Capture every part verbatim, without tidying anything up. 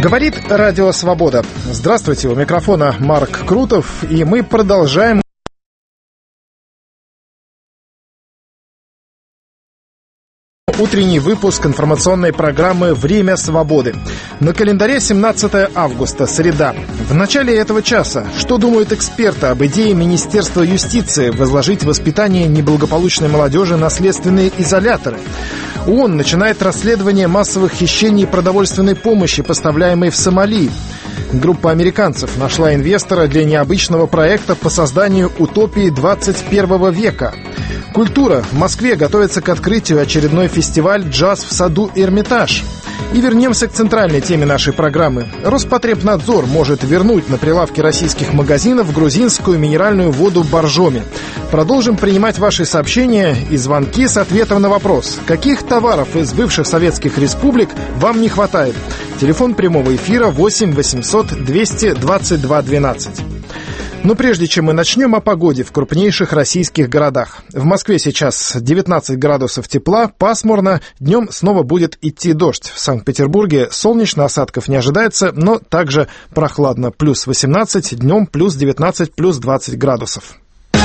Говорит Радио Свобода. Здравствуйте, у микрофона Марк Крутов, и мы продолжаем утренний выпуск информационной программы «Время свободы». На календаре семнадцатое августа, среда. В начале этого часа, что думают эксперты об идее Министерства юстиции возложить воспитание неблагополучной молодежи на следственные изоляторы? ООН начинает расследование массовых хищений продовольственной помощи, поставляемой в Сомали. Группа американцев нашла инвестора для необычного проекта по созданию утопии двадцать первого века. Культура. В Москве готовится к открытию очередной фестиваль «Джаз в саду Эрмитаж». И вернемся к центральной теме нашей программы. Роспотребнадзор может вернуть на прилавки российских магазинов грузинскую минеральную воду Боржоми. Продолжим принимать ваши сообщения и звонки с ответом на вопрос: каких товаров из бывших советских республик вам не хватает? Телефон прямого эфира восемь восемьсот двести двадцать два двенадцать. Но прежде чем мы начнем, о погоде в крупнейших российских городах. В Москве сейчас девятнадцать градусов тепла, пасмурно, днем снова будет идти дождь. В Санкт-Петербурге солнечно, осадков не ожидается, но также прохладно. Плюс восемнадцать, днем плюс девятнадцать, плюс двадцать градусов.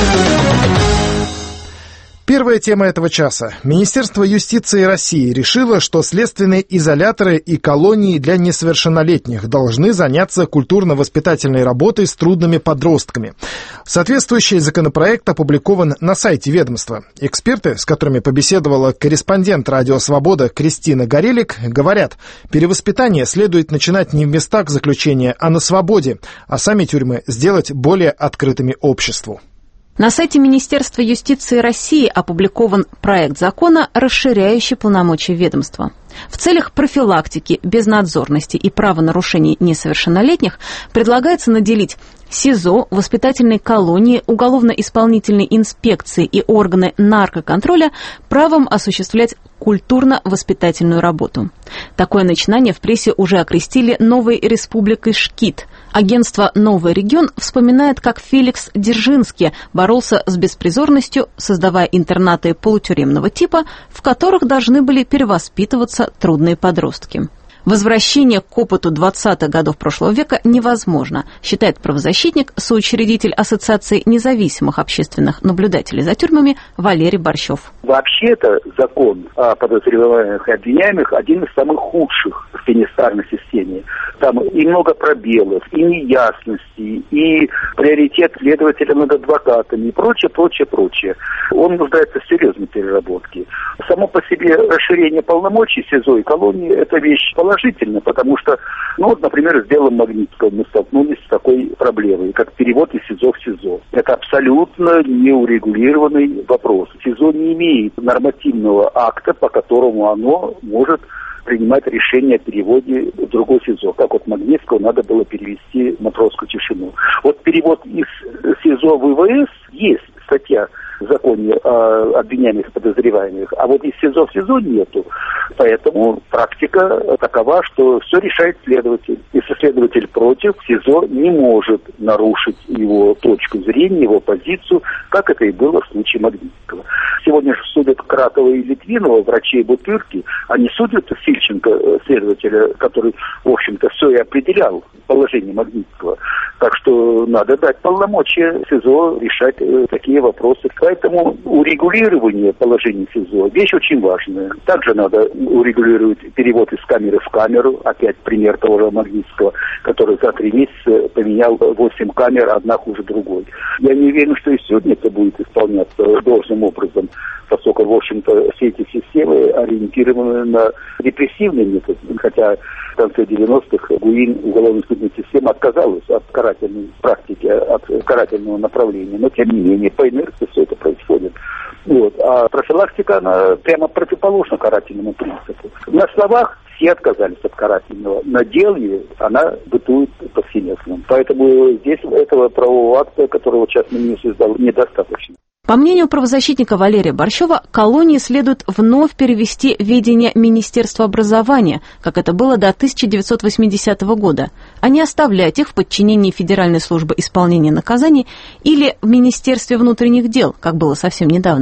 Первая тема этого часа. Министерство юстиции России решило, что следственные изоляторы и колонии для несовершеннолетних должны заняться культурно-воспитательной работой с трудными подростками. Соответствующий законопроект опубликован на сайте ведомства. Эксперты, с которыми побеседовала корреспондент «Радио Свобода» Кристина Горелик, говорят, перевоспитание следует начинать не в местах заключения, а на свободе, а сами тюрьмы сделать более открытыми обществу. На сайте Министерства юстиции России опубликован проект закона, расширяющий полномочия ведомства. В целях профилактики безнадзорности и правонарушений несовершеннолетних предлагается наделить СИЗО, воспитательные колонии, уголовно-исполнительные инспекции и органы наркоконтроля правом осуществлять культурно-воспитательную работу. Такое начинание в прессе уже окрестили новой республикой Шкит. Агентство «Новый регион» вспоминает, как Феликс Дзержинский боролся с беспризорностью, создавая интернаты полутюремного типа, в которых должны были перевоспитываться трудные подростки. Возвращение к опыту двадцатых годов прошлого века невозможно, считает правозащитник, соучредитель Ассоциации независимых общественных наблюдателей за тюрьмами Валерий Борщев. Вообще-то закон о подозреваемых и обвиняемых один из самых худших в пенитенциарной системе. Там и много пробелов, и неясностей, и приоритет следователя над адвокатами, и прочее, прочее, прочее. Он нуждается в серьезной переработке. Само по себе расширение полномочий СИЗО и колонии – это вещь положительная, потому что, ну вот, например, с делом Магнитского мы столкнулись с такой проблемой, как перевод из СИЗО в СИЗО. Это абсолютно неурегулированный вопрос. СИЗО не имеет нормативного акта, по которому оно может принимать решение о переводе в другой СИЗО. Как вот Магнитского надо было перевести в Матросскую тишину. Вот перевод из СИЗО в ИВС есть статья в законе о обвиняемых и подозреваемых, а вот из СИЗО в СИЗО нету. Поэтому практика такова, что все решает следователь. Если следователь против, СИЗО не может нарушить его точку зрения, его позицию, как это и было в случае Магнитского. Сегодня же судят Кратова и Литвинова, врачей Бутырки, они судят Фильченко, следователя, который, в общем-то, все и определял положение Магнитского. Так что надо дать полномочия СИЗО решать э, такие вопросы. Поэтому урегулирование положения СИЗО – вещь очень важная. Также надо урегулировать перевод из камеры в камеру. Опять пример того же Магнитского, который за три месяца поменял восемь камер, одна хуже другой. Я не уверен, что и сегодня это будет исполняться должным образом, поскольку, в общем-то, все эти системы ориентированы на репрессивный метод. Хотя в конце девяностых ГУИН, уголовно-исполнительная система, отказалась от карательной практики, от карательного направления. Но, тем не менее, по инерции все это происходит. Вот. А профилактика, она прямо противоположна карательному принципу. На словах все отказались от карательного. На деле она бытует повсеместно. Поэтому здесь этого правового акта, который вот сейчас министр издал, недостаточно. По мнению правозащитника Валерия Борщева, колонии следует вновь перевести в ведение Министерства образования, как это было до тысяча девятьсот восьмидесятого года, а не оставлять их в подчинении Федеральной службы исполнения наказаний или в Министерстве внутренних дел, как было совсем недавно.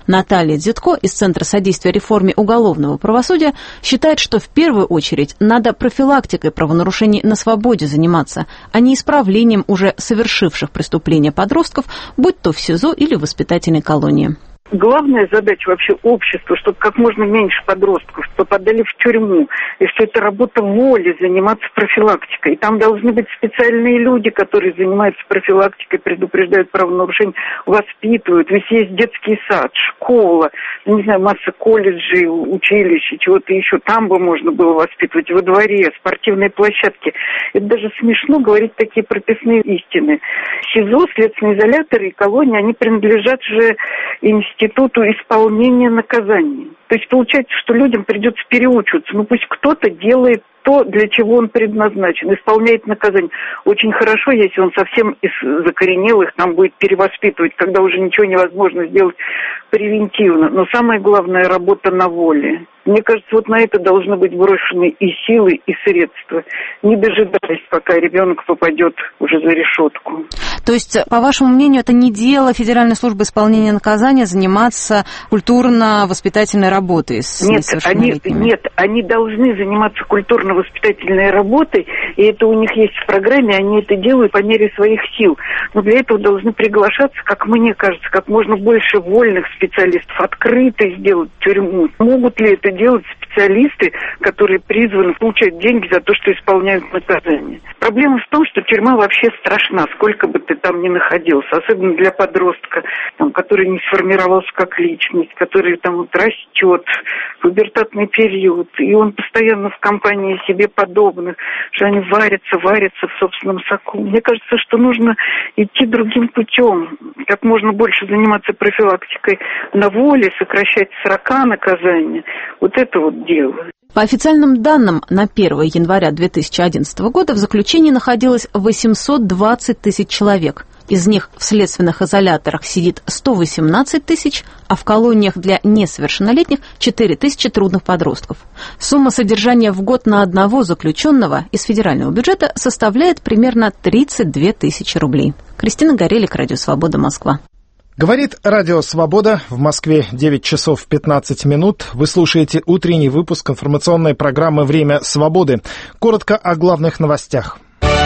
Наталья Дзитко из Центра содействия реформе уголовного правосудия считает, что в первую очередь надо профилактикой правонарушений на свободе заниматься, а не исправлением уже совершивших преступления подростков, будь то в СИЗО или в воспитательной колонии. Главная задача вообще общества, чтобы как можно меньше подростков попадали в тюрьму, и что это работа воли заниматься профилактикой. И там должны быть специальные люди, которые занимаются профилактикой, предупреждают правонарушения, воспитывают. Ведь есть детский сад, школа, не знаю, масса колледжей, училищ, чего-то еще. Там бы можно было воспитывать, во дворе, спортивные площадки. Это даже смешно говорить такие прописные истины. СИЗО, следственные изоляторы и колонии, они принадлежат же институту Институту исполнения наказаний. То есть получается, что людям придется переучиваться. Ну пусть кто-то делает то, для чего он предназначен, исполняет наказание. Очень хорошо, если он совсем из закоренелых там будет перевоспитывать, когда уже ничего невозможно сделать превентивно. Но самое главное – работа на воле. Мне кажется, вот на это должны быть брошены и силы, и средства, не дожидаясь, пока ребенок попадет уже за решетку. То есть, по вашему мнению, это не дело Федеральной службы исполнения наказания заниматься культурно-воспитательной работой с нет, несовершеннолетними? Они, нет, они должны заниматься культурно-воспитательной работой, и это у них есть в программе, они это делают по мере своих сил. Но для этого должны приглашаться, как мне кажется, как можно больше вольных специалистов, открыто сделать тюрьму. Могут ли это делать специалисты, которые призваны получать деньги за то, что исполняют наказание? Проблема в том, что тюрьма вообще страшна, сколько бы ты там ни находился, особенно для подростка, там, который не сформировался как личность, который там вот растет, пубертатный период, и он постоянно в компании себе подобных, что они варятся, варятся в собственном соку. Мне кажется, что нужно идти другим путем, как можно больше заниматься профилактикой на воле, сокращать срока наказания. Вот это вот дело. По официальным данным, на первое января две тысячи одиннадцатого года в заключении находилось восемьсот двадцать тысяч человек. Из них в следственных изоляторах сидит сто восемнадцать тысяч, а в колониях для несовершеннолетних четыре тысячи трудных подростков. Сумма содержания в год на одного заключенного из федерального бюджета составляет примерно тридцать две тысячи рублей. Кристина Горелик, Радио Свобода, Москва. Говорит Радио Свобода. В Москве девять часов пятнадцать минут. Вы слушаете утренний выпуск информационной программы «Время свободы». Коротко о главных новостях.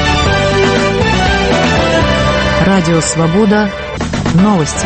Радио Свобода. Новости.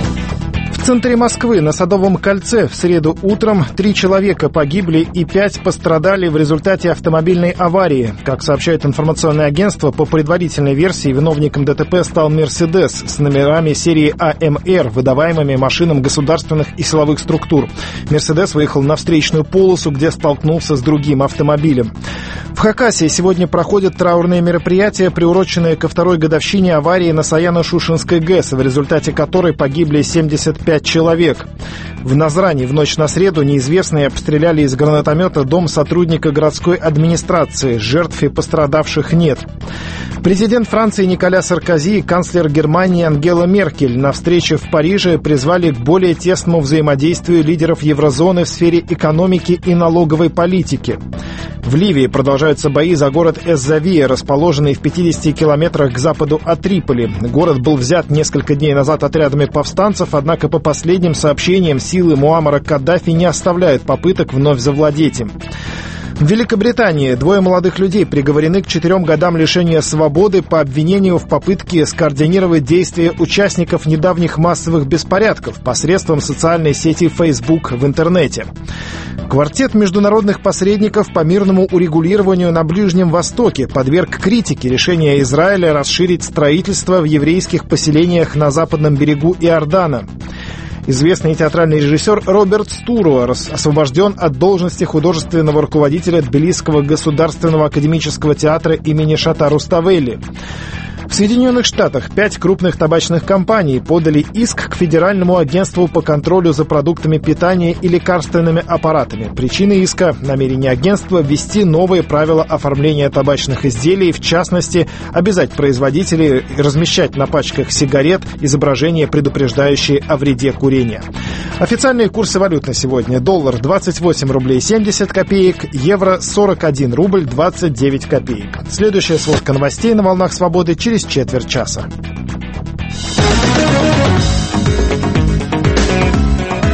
В центре Москвы на Садовом кольце в среду утром три человека погибли и пять пострадали в результате автомобильной аварии. Как сообщает информационное агентство, по предварительной версии виновником ДТП стал «Мерседес» с номерами серии А М Р, выдаваемыми машинам государственных и силовых структур. «Мерседес» выехал на встречную полосу, где столкнулся с другим автомобилем. В Хакасии сегодня проходят траурные мероприятия, приуроченные ко второй годовщине аварии на Саяно-Шушенской ГЭС, в результате которой погибли семьдесят пять человек. В Назрани в ночь на среду неизвестные обстреляли из гранатомета дом сотрудника городской администрации. Жертв и пострадавших нет. Президент Франции Николя Саркози и канцлер Германии Ангела Меркель на встрече в Париже призвали к более тесному взаимодействию лидеров еврозоны в сфере экономики и налоговой политики. В Ливии продолжаются бои за город Эз-Завия, расположенный в пятидесяти километрах к западу от Триполи. Город был взят несколько дней назад отрядами повстанцев, однако по последним сообщениям силы Муаммара Каддафи не оставляют попыток вновь завладеть им. В Великобритании двое молодых людей приговорены к четырем годам лишения свободы по обвинению в попытке скоординировать действия участников недавних массовых беспорядков посредством социальной сети Facebook в интернете. Квартет международных посредников по мирному урегулированию на Ближнем Востоке подверг критике решение Израиля расширить строительство в еврейских поселениях на западном берегу Иордана. Известный театральный режиссер Роберт Стуруарс освобожден от должности художественного руководителя Тбилисского государственного академического театра имени Шата Руставели. В Соединенных Штатах пять крупных табачных компаний подали иск к Федеральному агентству по контролю за продуктами питания и лекарственными аппаратами. Причина иска – намерение агентства ввести новые правила оформления табачных изделий, в частности, обязать производителей размещать на пачках сигарет изображения, предупреждающие о вреде курения. Официальные курсы валют на сегодня. Доллар двадцать восемь рублей семьдесят копеек, евро сорок один рубль двадцать девять копеек. Следующая сводка новостей на «Волнах Свободы» через четверть часа.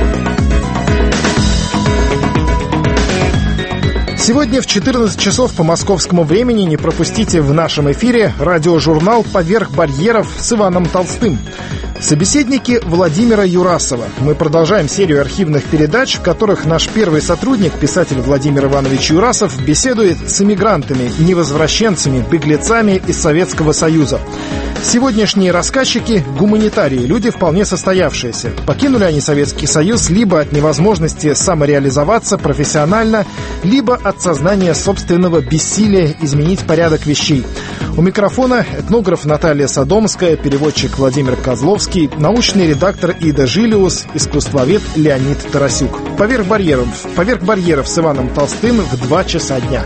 Сегодня в четырнадцать часов по московскому времени не пропустите в нашем эфире радиожурнал «Поверх барьеров» с Иваном Толстым. Собеседники Владимира Юрасова. Мы продолжаем серию архивных передач, в которых наш первый сотрудник, писатель Владимир Иванович Юрасов, беседует с эмигрантами, невозвращенцами, беглецами из Советского Союза. Сегодняшние рассказчики – гуманитарии, люди вполне состоявшиеся. Покинули они Советский Союз либо от невозможности самореализоваться профессионально, либо от сознания собственного бессилия изменить порядок вещей. У микрофона этнограф Наталья Содомская, переводчик Владимир Козловский, научный редактор Ида Жилиус, искусствовед Леонид Тарасюк. «Поверх барьеров». «Поверх барьеров» с Иваном Толстым в два часа дня.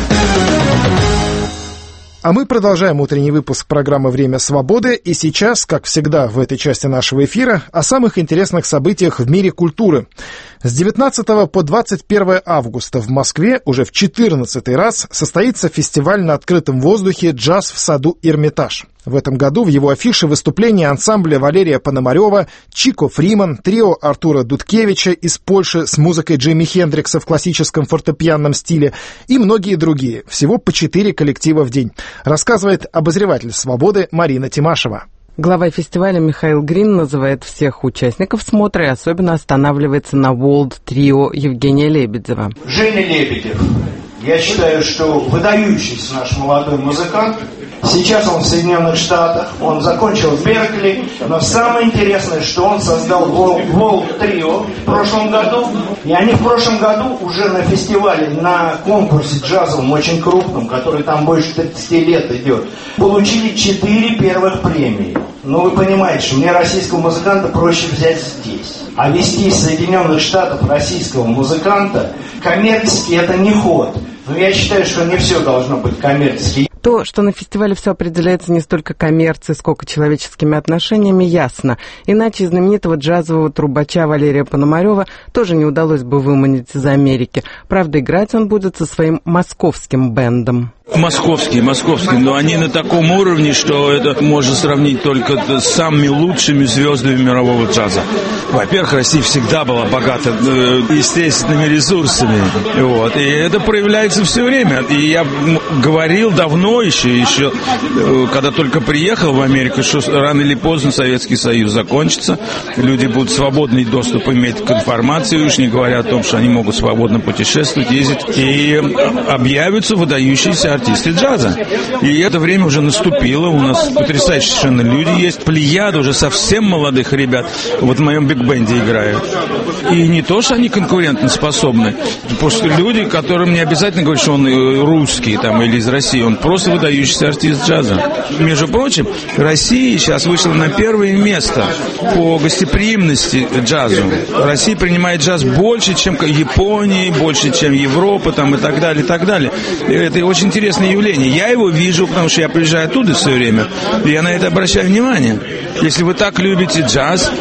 А мы продолжаем утренний выпуск программы «Время свободы». И сейчас, как всегда в этой части нашего эфира, о самых интересных событиях в мире культуры. С девятнадцатого по двадцать первое августа в Москве уже в четырнадцатый раз состоится фестиваль на открытом воздухе «Джаз в саду Эрмитаж». В этом году в его афише выступления ансамбля Валерия Пономарева, Чико Фриман, трио Артура Дудкевича из Польши с музыкой Джимми Хендрикса в классическом фортепианном стиле и многие другие. Всего по четыре коллектива в день. Рассказывает обозреватель «Свободы» Марина Тимашева. Глава фестиваля Михаил Грин называет всех участников смотра и особенно останавливается на World Trio Евгения Лебедева. Женя Лебедев, я считаю, что выдающийся наш молодой музыкант. Сейчас он в Соединенных Штатах, он закончил в Беркли, но самое интересное, что он создал World Trio в прошлом году, и они в прошлом году уже на фестивале, на конкурсе джазовом, очень крупном, который там больше тридцати лет идет, получили четыре первых премии. Ну, вы понимаете, что мне российского музыканта проще взять здесь. А вести из Соединенных Штатов российского музыканта коммерчески это не ход. Но я считаю, что не все должно быть коммерчески. То, что на фестивале все определяется не столько коммерцией, сколько человеческими отношениями, ясно. Иначе знаменитого джазового трубача Валерия Пономарева тоже не удалось бы выманить из Америки. Правда, играть он будет со своим московским бэндом. Московские, московские, но они на таком уровне, что это можно сравнить только с самыми лучшими звездами мирового джаза. Во-первых, Россия всегда была богата э, естественными ресурсами, вот, и это проявляется все время. И я говорил давно еще, еще э, когда только приехал в Америку, что рано или поздно Советский Союз закончится, люди будут свободный доступ иметь к информации, уж не говоря о том, что они могут свободно путешествовать, ездить, и объявятся выдающиеся артисты джаза. И это время уже наступило. У нас потрясающие совершенно люди есть. Плеяда уже совсем молодых ребят вот в моем биг-бенде играют. И не то, что они конкурентоспособны. Просто люди, которым не обязательно говорить, что он русский там, или из России. Он просто выдающийся артист джаза. Между прочим, Россия сейчас вышла на первое место по гостеприимности джазу. Россия принимает джаз больше, чем Япония, больше, чем Европа там, и так далее, и так далее. И это очень интересно. Явление. Я его вижу, потому что я приезжаю оттуда все время, и я на это обращаю внимание. Если вы так любите джаз,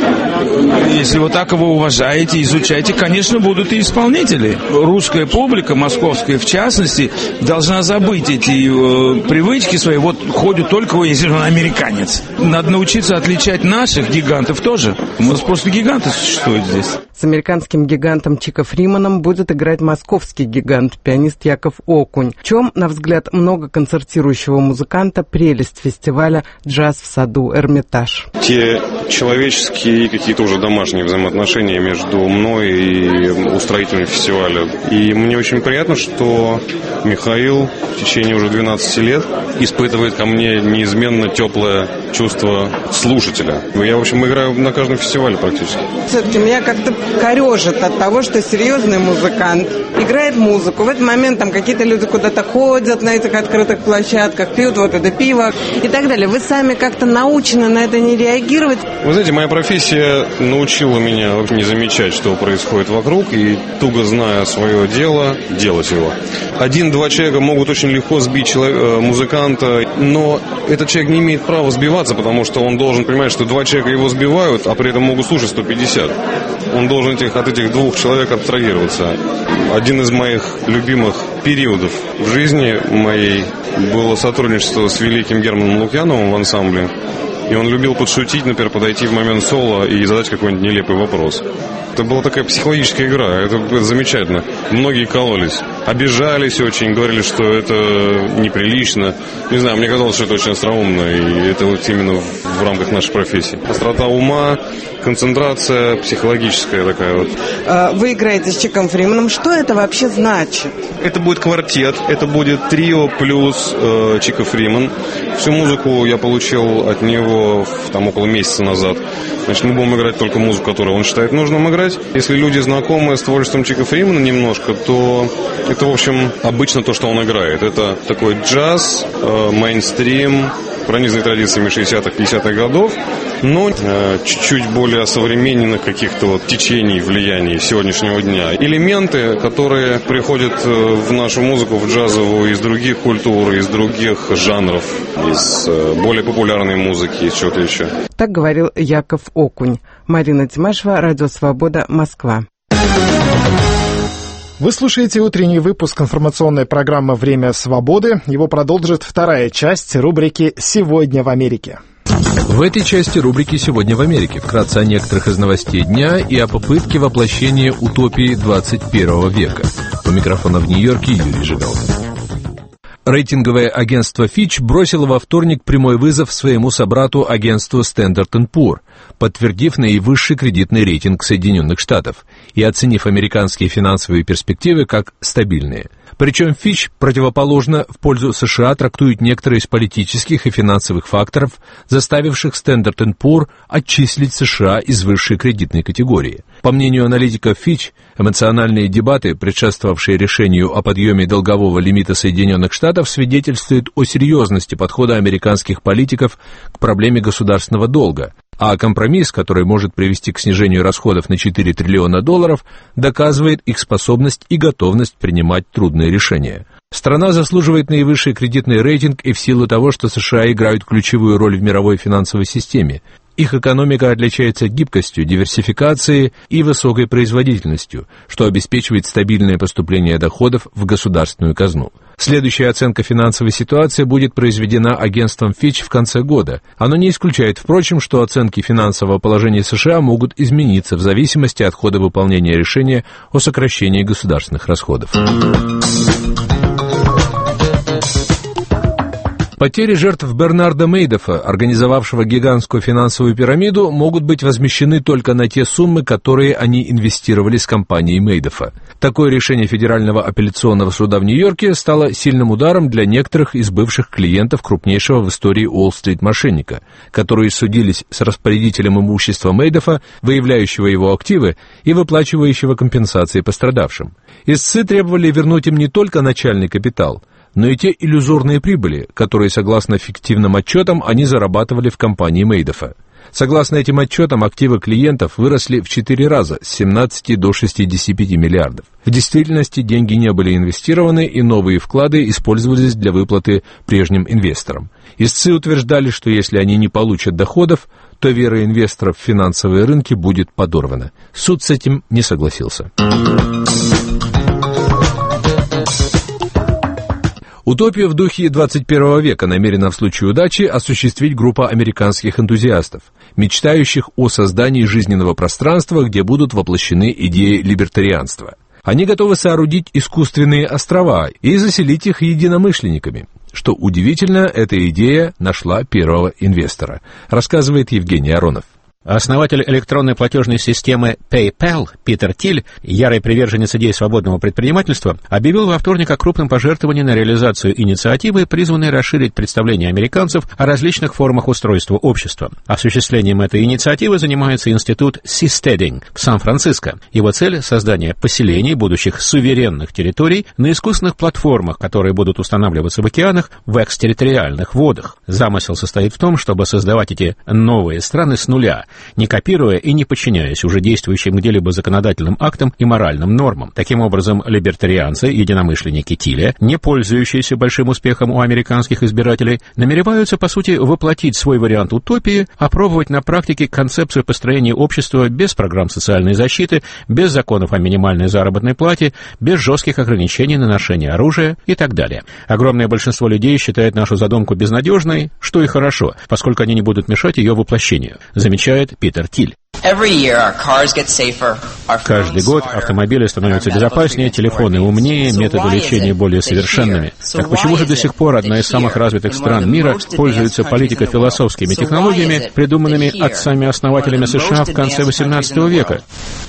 если вы так его уважаете, изучаете, конечно, будут и исполнители. Русская публика, московская в частности, должна забыть эти э, привычки свои. Вот ходят только, если он американец. Надо научиться отличать наших гигантов тоже. У нас просто гиганты существуют здесь. С американским гигантом Чико Фриманом будет играть московский гигант, пианист Яков Окунь. В чем, на взгляд много концертирующего музыканта, прелесть фестиваля «Джаз в саду Эрмитаж»? Те человеческие какие-то уже домашние взаимоотношения между мной и устроителем фестиваля. И мне очень приятно, что Михаил в течение уже двенадцати лет испытывает ко мне неизменно теплое чувство слушателя. Я, в общем, играю на каждом фестивале практически. Все-таки меня как-то корежит от того, что серьезный музыкант играет музыку. В этот момент там какие-то люди куда-то ходят на этих открытых площадках, пьют вот это пиво и так далее. Вы сами как-то научены на это не реагировать? Вы знаете, моя профессия научила меня не замечать, что происходит вокруг, и туго зная свое дело, делать его. Один-два человека могут очень легко сбить человека, музыканта, но этот человек не имеет права сбиваться, потому что он должен понимать, что два человека его сбивают, а при этом могут слушать сто пятьдесят. Он должен этих, от этих двух человек абстрагироваться. Один из моих любимых периодов в жизни моей было сотрудничество с великим Германом Лукьяновым в ансамбле. И он любил подшутить, например, подойти в момент соло и задать какой-нибудь нелепый вопрос. Это была такая психологическая игра, это, это замечательно. Многие кололись, обижались очень, говорили, что это неприлично. Не знаю, мне казалось, что это очень остроумно, и это вот именно в, в рамках нашей профессии. Острота ума, концентрация психологическая такая вот. Вы играете с Чиком Фрименом. Что это вообще значит? Это будет квартет, это будет трио плюс э, Чика Фримен. Всю музыку я получил от него там около месяца назад. Значит, мы будем играть только музыку, которую он считает нужным играть. Если люди знакомы с творчеством Чика Фримена немножко, то это, в общем, обычно то, что он играет. Это такой джаз, э, мейнстрим, пронизанный традициями шестидесятых, пятидесятых годов, но э, чуть-чуть более современных каких-то вот течений, влияний сегодняшнего дня. Элементы, которые приходят в нашу музыку, в джазовую, из других культур, из других жанров, из э, более популярной музыки, из чего-то еще. Так говорил Яков Окунь. Марина Тимашева, Радио Свобода, Москва. Вы слушаете утренний выпуск информационной программы «Время свободы». Его продолжит вторая часть рубрики «Сегодня в Америке». В этой части рубрики «Сегодня в Америке» вкратце о некоторых из новостей дня и о попытке воплощения утопии двадцать первого века. У микрофона в Нью-Йорке Юрий Жигалов. Рейтинговое агентство Fitch бросило во вторник прямой вызов своему собрату агентству Standard энд Poor, подтвердив наивысший кредитный рейтинг Соединенных Штатов и оценив американские финансовые перспективы как стабильные. Причем Fitch противоположно в пользу США трактует некоторые из политических и финансовых факторов, заставивших Standard энд Poor отчислить США из высшей кредитной категории. По мнению аналитиков Fitch, эмоциональные дебаты, предшествовавшие решению о подъеме долгового лимита Соединенных Штатов, свидетельствуют о серьезности подхода американских политиков к проблеме государственного долга, а компромисс, который может привести к снижению расходов на четыре триллиона долларов, доказывает их способность и готовность принимать трудные решения. Страна заслуживает наивысший кредитный рейтинг и в силу того, что США играют ключевую роль в мировой финансовой системе. Их экономика отличается гибкостью, диверсификацией и высокой производительностью, что обеспечивает стабильное поступление доходов в государственную казну. Следующая оценка финансовой ситуации будет произведена агентством Fitch в конце года. Оно не исключает, впрочем, что оценки финансового положения США могут измениться в зависимости от хода выполнения решения о сокращении государственных расходов. Потери жертв Бернарда Мейдоффа, организовавшего гигантскую финансовую пирамиду, могут быть возмещены только на те суммы, которые они инвестировали с компанией Мейдоффа. Такое решение Федерального апелляционного суда в Нью-Йорке стало сильным ударом для некоторых из бывших клиентов крупнейшего в истории Уолл-стрит мошенника, которые судились с распорядителем имущества Мейдоффа, выявляющего его активы и выплачивающего компенсации пострадавшим. Истцы требовали вернуть им не только начальный капитал, но и те иллюзорные прибыли, которые, согласно фиктивным отчетам, они зарабатывали в компании Мейдоффа. Согласно этим отчетам, активы клиентов выросли в четыре раза, с семнадцати до шестидесяти пяти миллиардов. В действительности деньги не были инвестированы, и новые вклады использовались для выплаты прежним инвесторам. Истцы утверждали, что если они не получат доходов, то вера инвесторов в финансовые рынки будет подорвана. Суд с этим не согласился. Утопию в духе двадцать первого века намерена в случае удачи осуществить группа американских энтузиастов, мечтающих о создании жизненного пространства, где будут воплощены идеи либертарианства. Они готовы соорудить искусственные острова и заселить их единомышленниками. Что удивительно, эта идея нашла первого инвестора, рассказывает Евгений Аронов. Основатель электронной платежной системы PayPal Питер Тиль, ярый приверженец идей свободного предпринимательства, объявил во вторник о крупном пожертвовании на реализацию инициативы, призванной расширить представление американцев о различных формах устройства общества. Осуществлением этой инициативы занимается институт Seasteading в Сан-Франциско. Его цель — создание поселений, будущих суверенных территорий, на искусственных платформах, которые будут устанавливаться в океанах в экстерриториальных водах. Замысел состоит в том, чтобы создавать эти новые страны с нуля, не копируя и не подчиняясь уже действующим где-либо законодательным актам и моральным нормам. Таким образом, либертарианцы, единомышленники Тиля, не пользующиеся большим успехом у американских избирателей, намереваются, по сути, воплотить свой вариант утопии, опробовать на практике концепцию построения общества без программ социальной защиты, без законов о минимальной заработной плате, без жестких ограничений на ношение оружия и так далее. Огромное большинство людей считает нашу задумку безнадежной, что и хорошо, поскольку они не будут мешать ее воплощению, замечает объясняет Питер Тиль. Каждый год автомобили становятся безопаснее, телефоны умнее, методы лечения более совершенными. Так почему же до сих пор одна из самых развитых стран мира пользуется политико-философскими технологиями, придуманными отцами-основателями США в конце восемнадцатого века?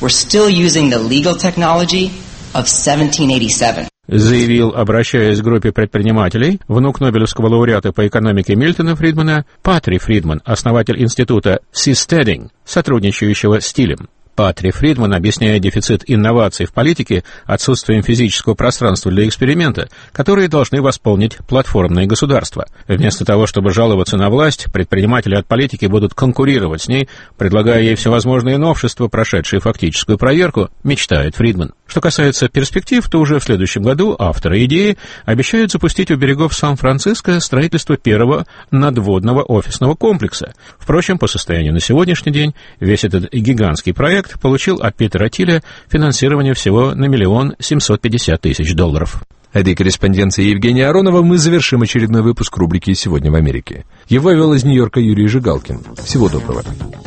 Заявил, обращаясь к группе предпринимателей, внук Нобелевского лауреата по экономике Мильтона Фридмана Патри Фридман, основатель института Seasteading, сотрудничающего с Тилем. Патри Фридман объясняет дефицит инноваций в политике отсутствием физического пространства для эксперимента, которые должны восполнить платформные государства. Вместо того, чтобы жаловаться на власть, предприниматели от политики будут конкурировать с ней, предлагая ей всевозможные новшества, прошедшие фактическую проверку, мечтает Фридман. Что касается перспектив, то уже в следующем году авторы идеи обещают запустить у берегов Сан-Франциско строительство первого надводного офисного комплекса. Впрочем, по состоянию на сегодняшний день весь этот гигантский проект получил от Питера Тиля финансирование всего на миллион семьсот пятьдесят тысяч долларов. Этой корреспонденцией Евгения Аронова мы завершим очередной выпуск рубрики «Сегодня в Америке». Его вел из Нью-Йорка Юрий Жигалкин. Всего доброго.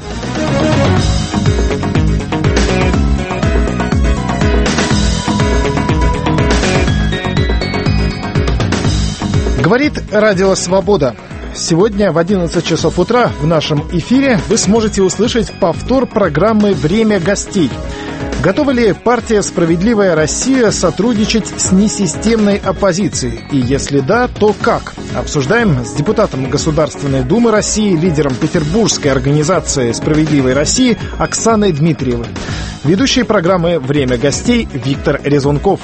Говорит Радио Свобода. Сегодня в одиннадцать часов утра в нашем эфире вы сможете услышать повтор программы «Время гостей». Готова ли партия «Справедливая Россия» сотрудничать с несистемной оппозицией? И если да, то как? Обсуждаем с депутатом Государственной Думы России, лидером петербургской организации «Справедливой России» Оксаной Дмитриевой. Ведущий программы «Время гостей» Виктор Резунков.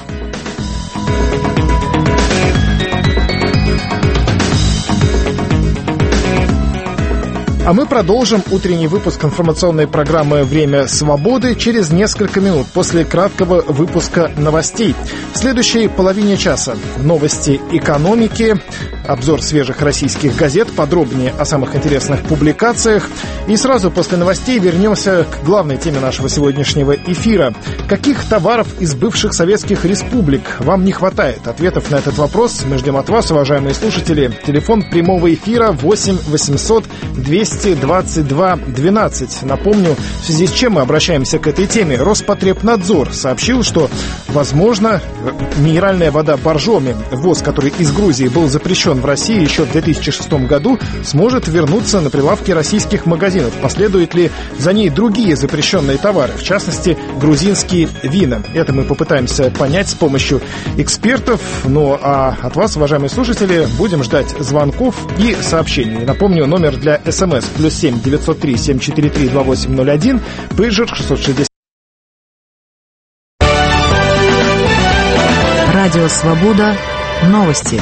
А мы продолжим утренний выпуск информационной программы «Время свободы» через несколько минут после краткого выпуска новостей. В следующей половине часа новости экономики, обзор свежих российских газет, подробнее о самых интересных публикациях. И сразу после новостей вернемся к главной теме нашего сегодняшнего эфира. Каких товаров из бывших советских республик вам не хватает? Ответов на этот вопрос мы ждем от вас, уважаемые слушатели. Телефон прямого эфира восемь восемьсот двести двадцать два двенадцать. Напомню, в связи с чем мы обращаемся к этой теме. Роспотребнадзор сообщил, что, возможно, минеральная вода Боржоми, ввоз который из Грузии был запрещен в России еще в две тысячи шестом году, сможет вернуться на прилавки российских магазинов. Последуют ли за ней другие запрещенные товары, в частности, грузинские вина? Это мы попытаемся понять с помощью экспертов. Ну а от вас, уважаемые слушатели, будем ждать звонков и сообщений. Напомню, номер для СМС плюс семь девятьсот три семь четыре три два восемь ноль один, пейджер шестьсот шестьдесят. Радио Свобода. Новости.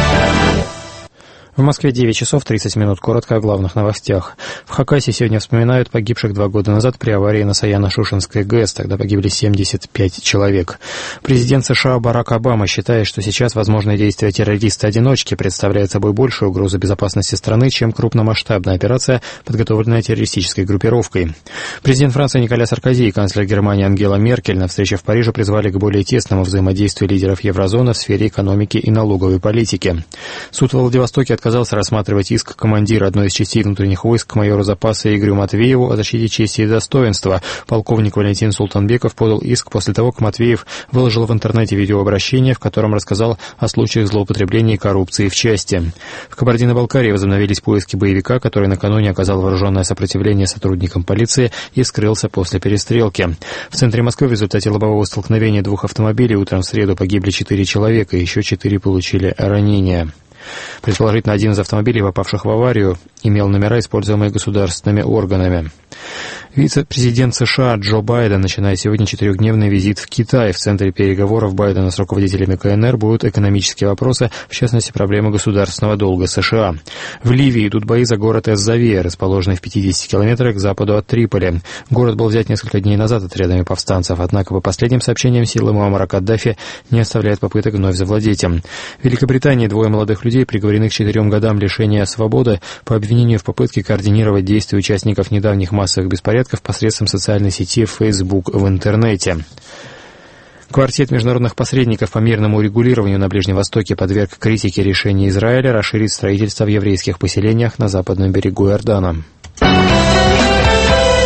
В Москве девять часов тридцать минут. Коротко о главных новостях. В Хакасии сегодня вспоминают погибших два года назад при аварии на Саяно-Шушенской ГЭС. Тогда погибли семьдесят пять человек. Президент США Барак Обама считает, что сейчас возможные действия террориста-одиночки представляют собой большую угрозу безопасности страны, чем крупномасштабная операция, подготовленная террористической группировкой. Президент Франции Николя Саркози и канцлер Германии Ангела Меркель на встрече в Париже призвали к более тесному взаимодействию лидеров еврозоны в сфере экономики и налоговой политики. Суд во Владивостоке отказался рассматривать иск командира одной из частей внутренних войск майора запаса Игорю Матвееву о защите чести и достоинства. Полковник Валентин Султанбеков подал иск после того, как Матвеев выложил в интернете видеообращение, в котором рассказал о случаях злоупотребления и коррупции в части. В Кабардино-Балкарии возобновились поиски боевика, который накануне оказал вооруженное сопротивление сотрудникам полиции и скрылся после перестрелки. В центре Москвы в результате лобового столкновения двух автомобилей утром в среду погибли четыре человека, и еще четыре получили ранения. Предположительно, один из автомобилей, попавших в аварию, имел номера, используемые государственными органами. Вице-президент США Джо Байден начинает сегодня четырехдневный визит в Китай. В центре переговоров Байдена с руководителями КНР будут экономические вопросы, в частности, проблемы государственного долга США. В Ливии идут бои за город Эз-Завия, расположенный в пятидесяти километрах к западу от Триполи. Город был взят несколько дней назад отрядами повстанцев, однако, по последним сообщениям, силы Муаммара Каддафи не оставляют попыток вновь завладеть им. В Великобритании двое молодых людей приговорены к четырем годам лишения свободы по обвинению в попытке координировать действия участников недавних массовых беспорядков посредством социальной сети Facebook в интернете. Квартет международных посредников по мирному урегулированию на Ближнем Востоке подверг критике решения Израиля расширить строительство в еврейских поселениях на западном берегу Иордана.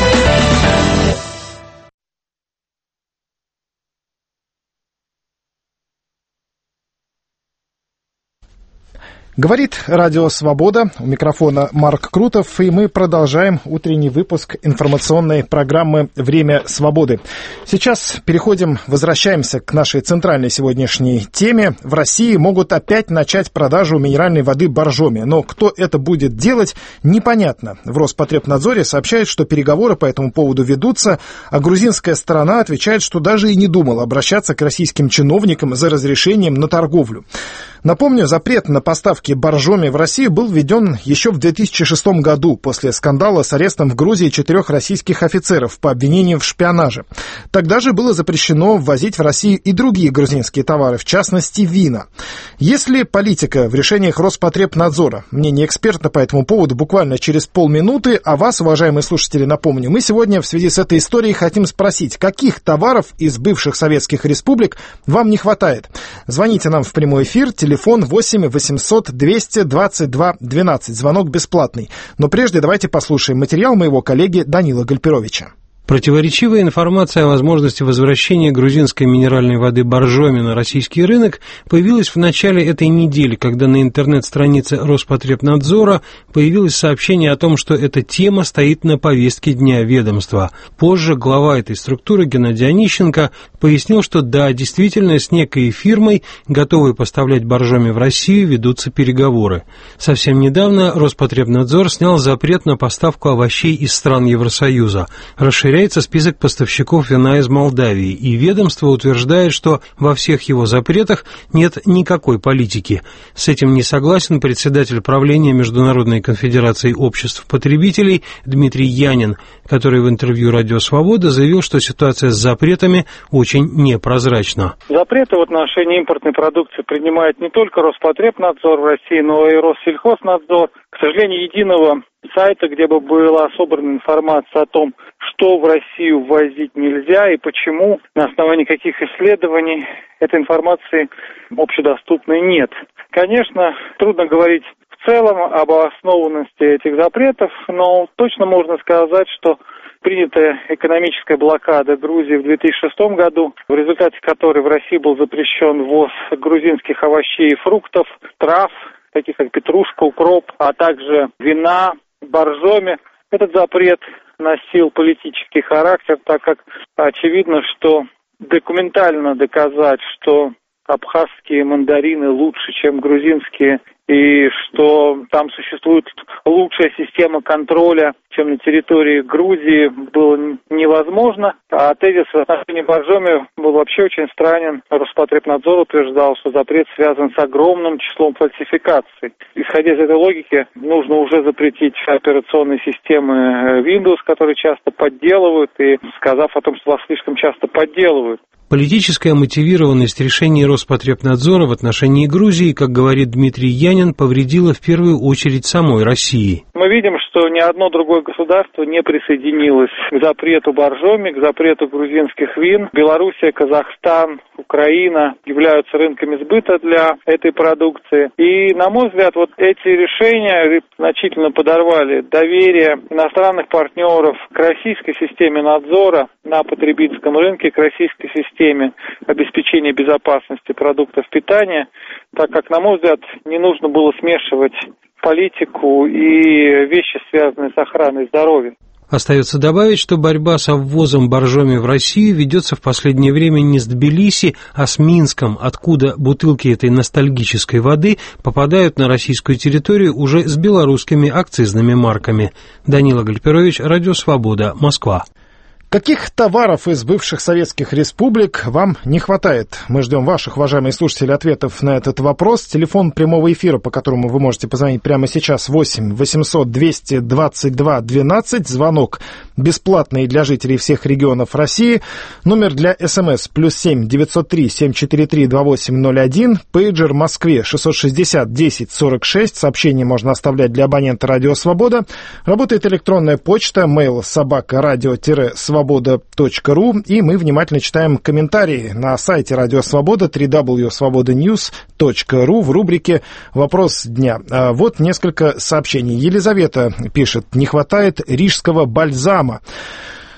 Говорит Радио Свобода, у микрофона Марк Крутов, и мы продолжаем утренний выпуск информационной программы «Время свободы». Сейчас переходим, возвращаемся к нашей центральной сегодняшней теме. В России могут опять начать продажу минеральной воды боржоми, но кто это будет делать, непонятно. В Роспотребнадзоре сообщают, что переговоры по этому поводу ведутся, а грузинская сторона отвечает, что даже и не думала обращаться к российским чиновникам за разрешением на торговлю. Напомню, запрет на поставки боржоми в Россию был введен еще в две тысячи шестом году после скандала с арестом в Грузии четырех российских офицеров по обвинению в шпионаже. Тогда же было запрещено ввозить в Россию и другие грузинские товары, в частности вина. Если политика в решениях Роспотребнадзора, мнение эксперта по этому поводу буквально через полминуты, а вас, уважаемые слушатели, напомню, мы сегодня в связи с этой историей хотим спросить, каких товаров из бывших советских республик вам не хватает. Звоните нам в прямой эфир, телефон восемь восемьсот двести двадцать два двенадцать, звонок бесплатный. Но прежде давайте послушаем материал моего коллеги Данила Гальперовича. Противоречивая информация о возможности возвращения грузинской минеральной воды боржоми на российский рынок появилась в начале этой недели, когда на интернет-странице Роспотребнадзора появилось сообщение о том, что эта тема стоит на повестке дня ведомства. Позже глава этой структуры Геннадий Онищенко пояснил, что да, действительно, с некой фирмой, готовой поставлять боржоми в Россию, ведутся переговоры. Совсем недавно Роспотребнадзор снял запрет на поставку овощей из стран Евросоюза. Расширяется список поставщиков вина из Молдавии, и ведомство утверждает, что во всех его запретах нет никакой политики. С этим не согласен председатель правления Международной конфедерации обществ потребителей Дмитрий Янин, который в интервью «Радио Свобода» заявил, что ситуация с запретами очень непрозрачна. Запреты в отношении импортной продукции принимает не только Роспотребнадзор в России, но и Россельхознадзор. К сожалению, единого сайта, где бы была собрана информация о том, что в Россию ввозить нельзя и почему, на основании каких исследований, этой информации общедоступной нет. Конечно, трудно говорить в целом об основанности этих запретов, но точно можно сказать, что принятая экономическая блокада Грузии в две тысячи шестом году, в результате которой в России был запрещен ввоз грузинских овощей и фруктов, трав, таких как петрушка, укроп, а также вина, боржоми. Этот запрет носил политический характер, так как очевидно, что документально доказать, что абхазские мандарины лучше, чем грузинские, и что там существует лучшая система контроля, чем на территории Грузии, было невозможно. А тезис в отношении боржоми был вообще очень странен. Роспотребнадзор утверждал, что запрет связан с огромным числом фальсификаций. Исходя из этой логики, нужно уже запретить операционные системы Windows, которые часто подделывают, и сказав о том, что вас слишком часто подделывают. Политическая мотивированность решений Роспотребнадзора в отношении Грузии, как говорит Дмитрий Янин, повредила в первую очередь самой России. Мы видим, что ни одно другое государство не присоединилось к запрету боржоми, к запрету грузинских вин. Белоруссия, Казахстан, Украина являются рынками сбыта для этой продукции. И, на мой взгляд, вот эти решения значительно подорвали доверие иностранных партнеров к российской системе надзора на потребительском рынке, к российской системе обеспечения безопасности продуктов питания, так как, на мой взгляд, не нужно было смешивать политику и вещи, связанные с охраной здоровья. Остается добавить, что борьба со ввозом боржоми в Россию ведется в последнее время не с Тбилиси, а с Минском, откуда бутылки этой ностальгической воды попадают на российскую территорию уже с белорусскими акцизными марками. Данила Гальперович, Радио Свобода, Москва. Каких товаров из бывших советских республик вам не хватает? Мы ждем ваших, уважаемые слушатели, ответов на этот вопрос. Телефон прямого эфира, по которому вы можете позвонить прямо сейчас, восемь восемьсот двести двадцать два двенадцать. Звонок бесплатный для жителей всех регионов России. Номер для СМС плюс семь девятьсот три семьсот четыре три двадцать восемь ноль один. Пейджер в Москве шестьсот шестьдесят десять сорок шесть. Сообщение можно оставлять для абонента «Радио Свобода». Работает электронная почта mail собака радио свобода точка ру, и мы внимательно читаем комментарии на сайте Радио Свобода дабл ю дабл ю дабл ю точка свобода ньюс точка ру в рубрике «Вопрос дня». Вот несколько сообщений. Елизавета пишет: не хватает рижского бальзама.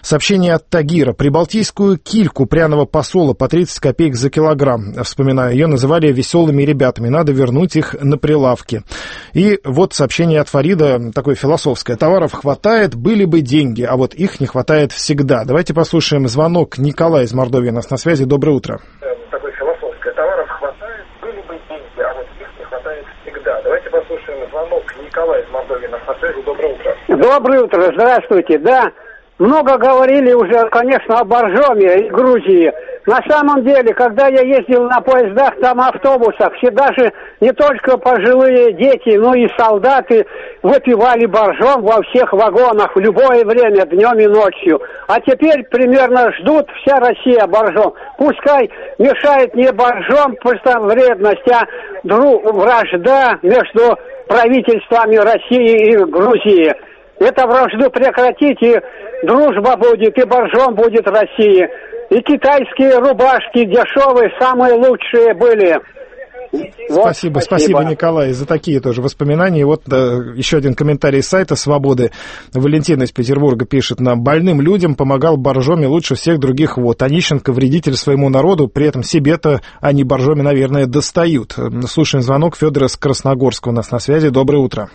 Сообщение от Тагира. Прибалтийскую кильку пряного посола по тридцать копеек за килограмм. Вспоминаю, ее называли веселыми ребятами. Надо вернуть их на прилавки. И вот сообщение от Фарида, такое философское. Товаров хватает, были бы деньги, а вот их не хватает всегда. Давайте послушаем звонок. Николай из Мордовии у нас на связи. Доброе утро. Такое философское. Товаров хватает, были бы деньги, а вот их не хватает всегда. Давайте послушаем звонок. Николай из Мордовии у нас на связи. Доброе утро. Доброе утро. Здравствуйте. Да, много говорили уже, конечно, о Боржоме и Грузии. На самом деле, когда я ездил на поездах, там автобусах, все даже не только пожилые дети, но и солдаты выпивали боржом во всех вагонах в любое время, днем и ночью. А теперь примерно ждут вся Россия боржом. Пускай мешает не боржом, просто вредность, а дру... вражда между правительствами России и Грузии. Эту вражду прекратить, и дружба будет, и боржом будет России. И китайские рубашки дешевые, самые лучшие были. Вот, спасибо, спасибо, спасибо, Николай, за такие тоже воспоминания. И вот да, еще один комментарий с сайта «Свободы». Валентина из Петербурга пишет нам: больным людям помогал Боржоми лучше всех других вод. Онищенко вредитель своему народу, при этом себе-то они Боржоми, наверное, достают. Слушаем звонок. Федор из Красногорска у нас на связи. Доброе утро.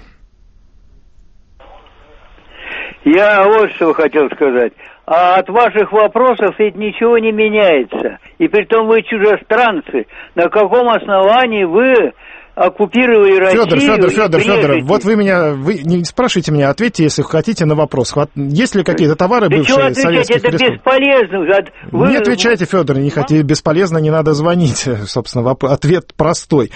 Я вот что хотел сказать. А от ваших вопросов ведь ничего не меняется. И притом вы чужестранцы. На каком основании вы оккупировали Россию? Федор, Федор, Федор, Федор, вот вы меня, вы не спрашивайте меня, ответьте, если хотите, на вопрос. Есть ли какие-то товары, да бывшие советских это республик? Бесполезно. Вы... Не отвечайте, Федор, не хотите, бесполезно, не надо звонить. Собственно, ответ простой.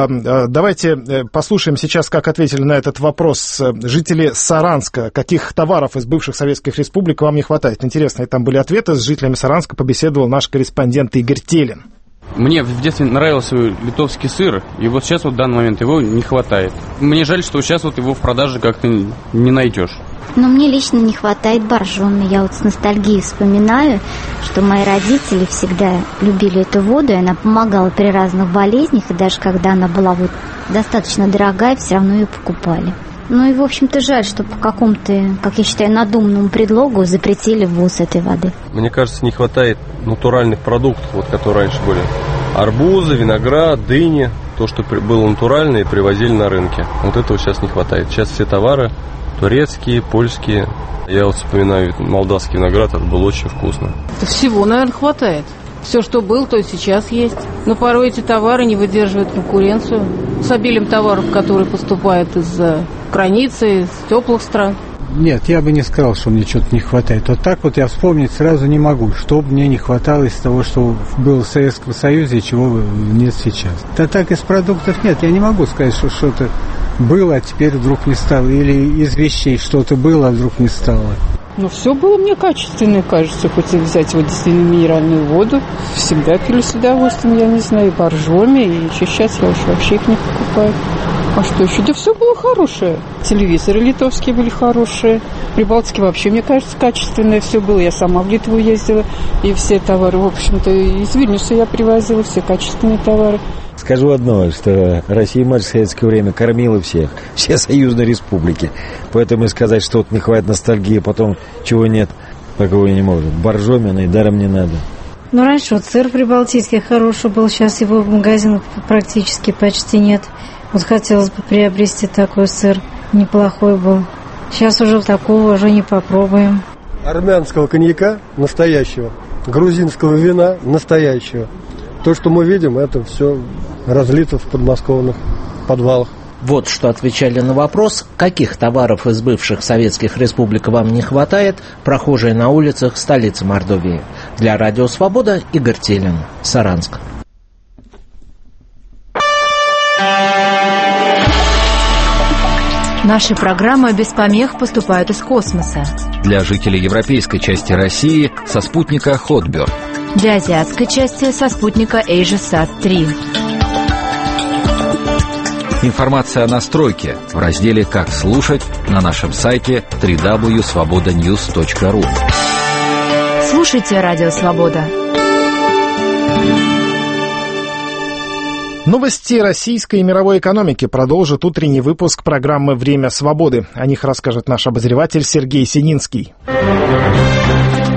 Давайте послушаем сейчас, как ответили на этот вопрос жители Саранска. Каких товаров из бывших советских республик вам не хватает? Интересные там были ответы. С жителями Саранска побеседовал наш корреспондент Игорь Телин. Мне в детстве нравился литовский сыр, и вот сейчас вот в данный момент его не хватает. Мне жаль, что сейчас вот его в продаже как-то не найдешь. Но мне лично не хватает боржоми. Я вот с ностальгией вспоминаю, что мои родители всегда любили эту воду, и она помогала при разных болезнях, и даже когда она была вот достаточно дорогая, все равно ее покупали. Ну и, в общем-то, жаль, что по какому-то, как я считаю, надуманному предлогу запретили ввоз этой воды. Мне кажется, не хватает натуральных продуктов, вот, которые раньше были. Арбузы, виноград, дыни, то, что было натуральное, привозили на рынке. Вот этого сейчас не хватает. Сейчас все товары турецкие, польские. Я вот вспоминаю молдавский виноград, это было очень вкусно. Всего, наверное, хватает. Все, что было, то и сейчас есть. Но порой эти товары не выдерживают конкуренцию с обилием товаров, которые поступают из-за границы, из теплых стран. Нет, я бы не сказал, что мне что-то не хватает. Вот так вот я вспомнить сразу не могу, что мне не хватало из того, что было в Советском Союзе и чего нет сейчас. Да так из продуктов нет. Я не могу сказать, что что-то было, а теперь вдруг не стало. Или из вещей что-то было, а вдруг не стало. Ну, все было мне качественное, кажется. Хоть и взять вот действительно минеральную воду, всегда пили с удовольствием, я не знаю, и боржоми, и сейчас я уж вообще их не покупаю. А что еще? Да все было хорошее. Телевизоры литовские были хорошие. Прибалтики вообще, мне кажется, качественное все было. Я сама в Литву ездила, и все товары, в общем-то, из Вильнюса я привозила, все качественные товары. Скажу одно, что Россия, мать, в советское время кормила всех, все союзные республики. Поэтому сказать, что вот не хватит ностальгии, потом чего нет, такого не может. Боржоми и даром не надо. Ну, раньше вот сыр прибалтийский хороший был, сейчас его в магазинах практически почти нет. Вот хотелось бы приобрести такой сыр, неплохой был. Сейчас уже такого уже не попробуем. Армянского коньяка настоящего, грузинского вина настоящего. То, что мы видим, это все разлито в подмосковных подвалах. Вот что отвечали на вопрос, каких товаров из бывших советских республик вам не хватает, прохожие на улицах столицы Мордовии. Для Радио Свобода Игорь Телин, Саранск. Наши программы без помех поступают из космоса. Для жителей европейской части России со спутника Хотберг. Для азиатской части со спутника AsiaSat три. Информация о настройке в разделе «Как слушать» на нашем сайте дабл ю дабл ю дабл ю точка свобода ньюс точка ру. Слушайте Радио Свобода. Новости российской и мировой экономики продолжит утренний выпуск программы «Время свободы». О них расскажет наш обозреватель Сергей Сининский.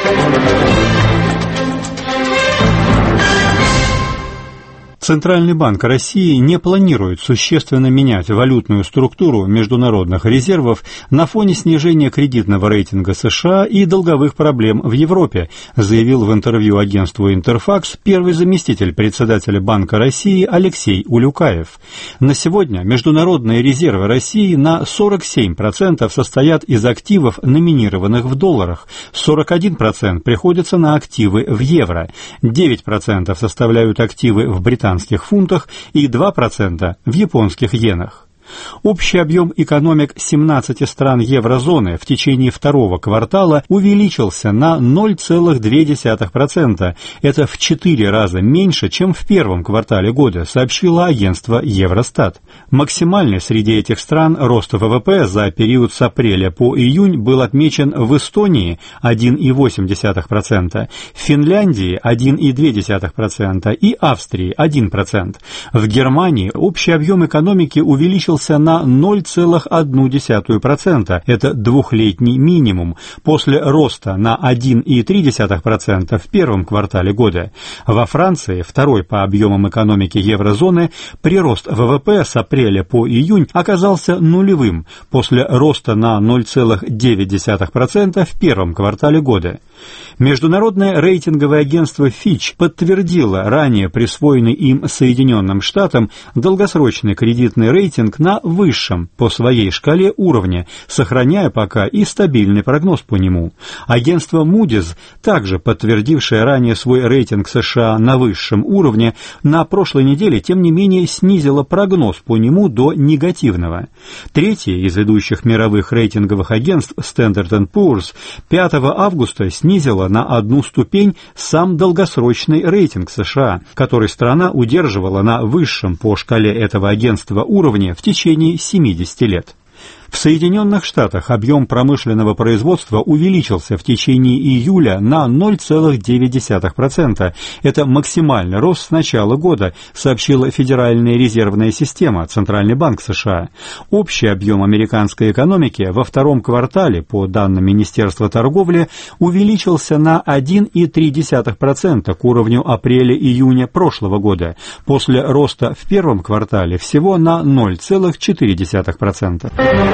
Центральный банк России не планирует существенно менять валютную структуру международных резервов на фоне снижения кредитного рейтинга США и долговых проблем в Европе, заявил в интервью агентству «Интерфакс» первый заместитель председателя Банка России Алексей Улюкаев. На сегодня международные резервы России на сорок семь процентов состоят из активов, номинированных в долларах, сорок один процент приходится на активы в евро, девять процентов составляют активы в британских фунтах и два процента в японских иенах. Общий объем экономик семнадцати стран еврозоны в течение второго квартала увеличился на ноль целых две десятых процента. Это в четыре раза меньше, чем в первом квартале года, сообщило агентство Евростат. Максимальный среди этих стран рост ВВП за период с апреля по июнь был отмечен в Эстонии один целых восемь десятых процента, в Финляндии один целых две десятых процента и Австрии один процент. В Германии общий объем экономики увеличился на ноль целых одну десятую процента, это двухлетний минимум, после роста на один целых три десятых процента в первом квартале года. Во Франции, второй по объемам экономики еврозоны, прирост ВВП с апреля по июнь оказался нулевым, после роста на ноль целых девять десятых процента в первом квартале года. Международное рейтинговое агентство Fitch подтвердило ранее присвоенный им Соединенным Штатам долгосрочный кредитный рейтинг на высшем по своей шкале уровня, сохраняя пока и стабильный прогноз по нему. Агентство Moody's, также подтвердившее ранее свой рейтинг США на высшем уровне, на прошлой неделе, тем не менее, снизило прогноз по нему до негативного. Третье из ведущих мировых рейтинговых агентств Standard энд Poor's пятого августа снизило на одну ступень сам долгосрочный рейтинг США, который страна удерживала на высшем по шкале этого агентства уровне в течение семидесяти лет. В Соединенных Штатах объем промышленного производства увеличился в течение июля на ноль целых девять десятых процента. Это максимальный рост с начала года, сообщила Федеральная резервная система, Центральный банк США. Общий объем американской экономики во втором квартале, по данным Министерства торговли, увеличился на один целых три десятых процента к уровню апреля-июня прошлого года, после роста в первом квартале всего на ноль целых четыре десятых процента.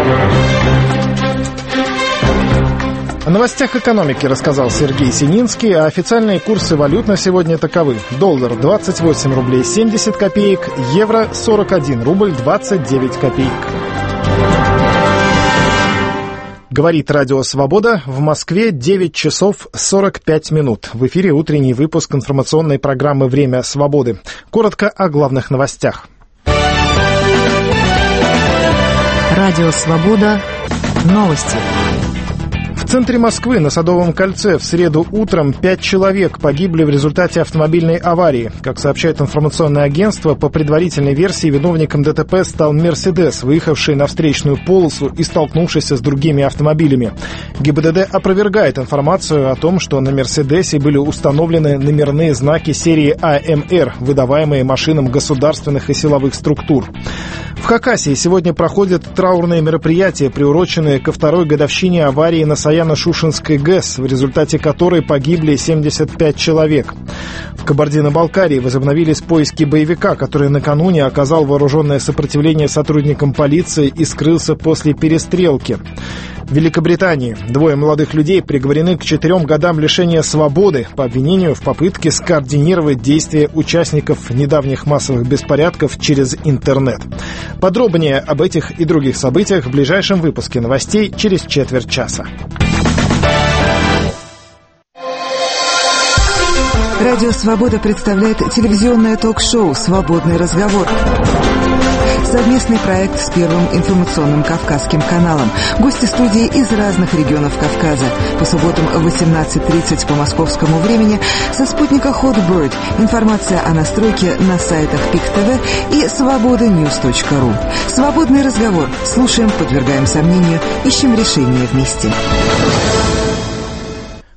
О новостях экономики рассказал Сергей Сининский, а официальные курсы валют на сегодня таковы. Доллар двадцать восемь рублей семьдесят копеек, евро сорок один рубль двадцать девять копеек. Говорит Радио Свобода, в Москве девять часов сорок пять минут. В эфире утренний выпуск информационной программы «Время свободы». Коротко о главных новостях. Радио Свобода. Новости. В центре Москвы на Садовом кольце в среду утром пять человек погибли в результате автомобильной аварии. Как сообщает информационное агентство, по предварительной версии виновником ДТП стал «Мерседес», выехавший на встречную полосу и столкнувшийся с другими автомобилями. ГИБДД опровергает информацию о том, что на «Мерседесе» были установлены номерные знаки серии А М Р, выдаваемые машинам государственных и силовых структур. В Хакасии сегодня проходят траурные мероприятия, приуроченные ко второй годовщине аварии на Саяно-Шушенской ГЭС, в результате которой погибли семьдесят пять человек. В Кабардино-Балкарии возобновились поиски боевика, который накануне оказал вооруженное сопротивление сотрудникам полиции и скрылся после перестрелки. В Великобритании двое молодых людей приговорены к четырем годам лишения свободы по обвинению в попытке скоординировать действия участников недавних массовых беспорядков через интернет. Подробнее об этих и других событиях в ближайшем выпуске новостей через четверть часа. Радио «Свобода» представляет телевизионное ток-шоу «Свободный разговор». Совместный проект с Первым информационным Кавказским каналом. Гости студии из разных регионов Кавказа. По субботам в восемнадцать тридцать по московскому времени со спутника Hotbird. Информация о настройке на сайтах пик ТВ и свобода ньюс точка ру. Свободный разговор. Слушаем, подвергаем сомнению, ищем решения вместе.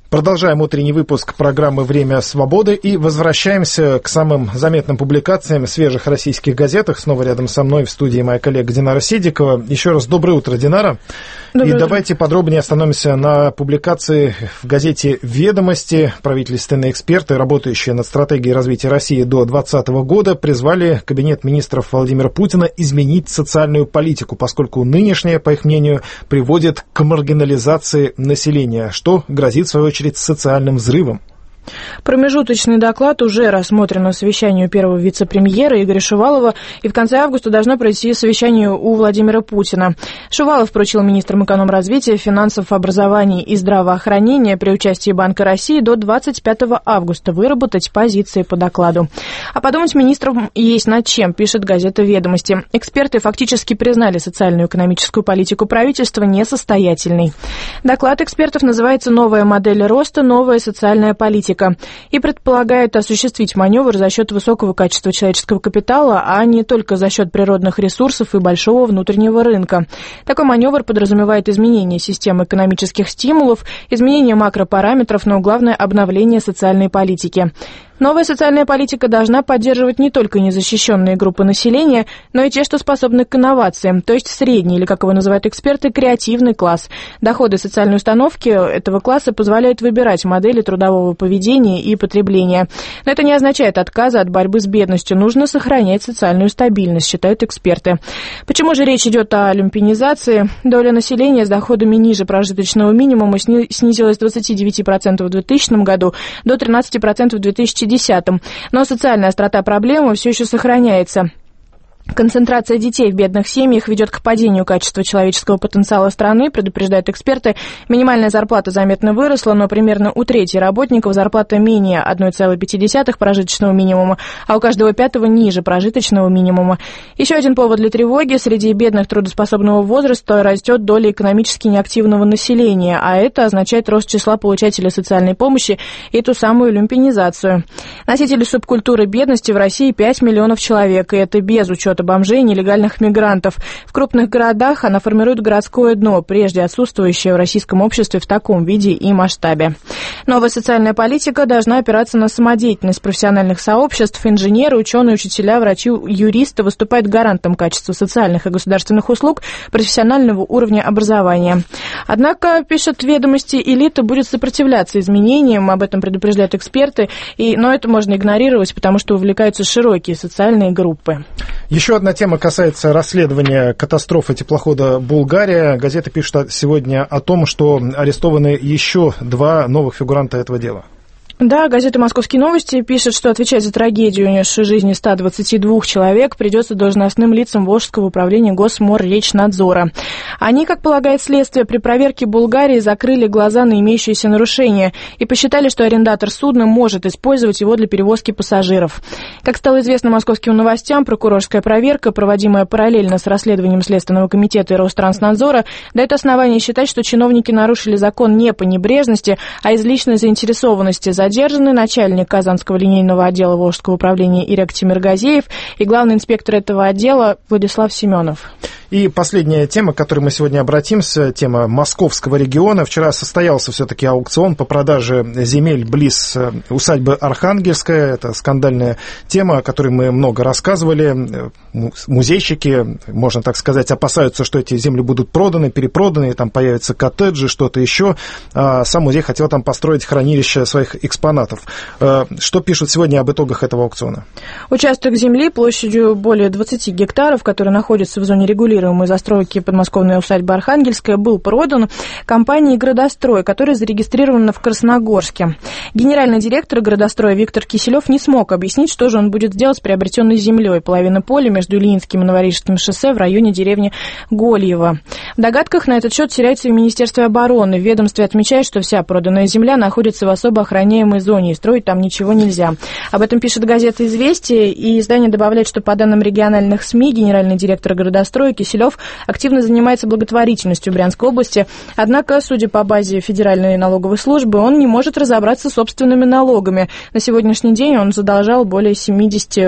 Продолжаем утренний выпуск программы «Время свободы» и возвращаемся к самым заметным публикациям в свежих российских газетах. Снова рядом со мной в студии моя коллега Динара Сидикова. Еще раз доброе утро, Динара. Доброе и утро. Давайте подробнее остановимся на публикации в газете «Ведомости». Правительственные эксперты, работающие над стратегией развития России до двадцатого года, призвали кабинет министров Владимира Путина изменить социальную политику, поскольку нынешняя, по их мнению, приводит к маргинализации населения, что грозит, в свою очередь, социальным взрывом. Промежуточный доклад уже рассмотрен на совещании у первого вице-премьера Игоря Шувалова, и в конце августа должно пройти совещание у Владимира Путина. Шувалов поручил министрам экономразвития, финансов, образования и здравоохранения при участии Банка России до двадцать пятого августа выработать позиции по докладу. А подумать министрам есть над чем, пишет газета «Ведомости». Эксперты фактически признали социальную экономическую политику правительства несостоятельной. Доклад экспертов называется «Новая модель роста, новая социальная политика» и предполагает осуществить маневр за счет высокого качества человеческого капитала, а не только за счет природных ресурсов и большого внутреннего рынка. Такой маневр подразумевает изменение системы экономических стимулов, изменение макропараметров, но главное – обновление социальной политики. Новая социальная политика должна поддерживать не только незащищенные группы населения, но и те, что способны к инновациям, то есть средний, или, как его называют эксперты, креативный класс. Доходы социальной установки этого класса позволяют выбирать модели трудового поведения и потребления. Но это не означает отказа от борьбы с бедностью. Нужно сохранять социальную стабильность, считают эксперты. Почему же речь идет о люмпинизации? Доля населения с доходами ниже прожиточного минимума снизилась с двадцати девяти процентов в двухтысячном году до тринадцати процентов в две тысячи десятом. Но социальная острота проблемы все еще сохраняется. Концентрация детей в бедных семьях ведет к падению качества человеческого потенциала страны, предупреждают эксперты. Минимальная зарплата заметно выросла, но примерно у трети работников зарплата менее одна целая пять десятых прожиточного минимума, а у каждого пятого ниже прожиточного минимума. Еще один повод для тревоги. Среди бедных трудоспособного возраста растет доля экономически неактивного населения, а это означает рост числа получателей социальной помощи и ту самую люмпинизацию. Носители субкультуры бедности в России пять миллионов человек, и это без учета бомжей и нелегальных мигрантов. В крупных городах она формирует городское дно, прежде отсутствующее в российском обществе в таком виде и масштабе. Новая социальная политика должна опираться на самодеятельность профессиональных сообществ. Инженеры, ученые, учителя, врачи, юристы выступают гарантом качества социальных и государственных услуг, профессионального уровня образования. Однако, пишут «Ведомости», элита будет сопротивляться изменениям, об этом предупреждают эксперты, и, но это можно игнорировать, потому что увлекаются широкие социальные группы. Еще одна тема касается расследования катастрофы теплохода «Булгария». Газета пишет сегодня о том, что арестованы еще два новых фигуранта этого дела. Да, газета «Московские новости» пишет, что отвечать за трагедию, унесшую жизни ста двадцати двух человек, придется должностным лицам Волжского управления Госморречнадзора. Они, как полагает следствие, при проверке Булгарии закрыли глаза на имеющиеся нарушения и посчитали, что арендатор судна может использовать его для перевозки пассажиров. Как стало известно московским новостям, прокурорская проверка, проводимая параллельно с расследованием Следственного комитета и Ространснадзора, дает основание считать, что чиновники нарушили закон не по небрежности, а из личной заинтересованности. Задержаны начальник Казанского линейного отдела Волжского управления Ирек Тимиргазеев и главный инспектор этого отдела Владислав Семенов. И последняя тема, к которой мы сегодня обратимся, тема московского региона. Вчера состоялся все-таки аукцион по продаже земель близ усадьбы Архангельская. Это скандальная тема, о которой мы много рассказывали. Музейщики, можно так сказать, опасаются, что эти земли будут проданы, перепроданы, там появятся коттеджи, что-то еще. А сам музей хотел там построить хранилище своих экспонатов. Что пишут сегодня об итогах этого аукциона? Участок земли площадью более двадцати гектаров, который находится в зоне регулирования застройки подмосковной усадьбы Архангельская, был продан компанией «Градострой», которая зарегистрирована в Красногорске. Генеральный директор «Градостроя» Виктор Киселев не смог объяснить, что же он будет делать с приобретенной землей. Половина поля между Ильинским и Новорижским шоссе в районе деревни Гольево. В догадках на этот счет теряется и в Министерстве обороны. В ведомстве отмечают, что вся проданная земля находится в особо охраняемой зоне, и строить там ничего нельзя. Об этом пишет газета «Известия», и издание добавляет, что по данным региональных СМИ, генеральный директор «Градостроя» Киселев активно занимается благотворительностью в Брянской области, однако, судя по базе Федеральной налоговой службы, он не может разобраться с собственными налогами. На сегодняшний день он задолжал более семидесяти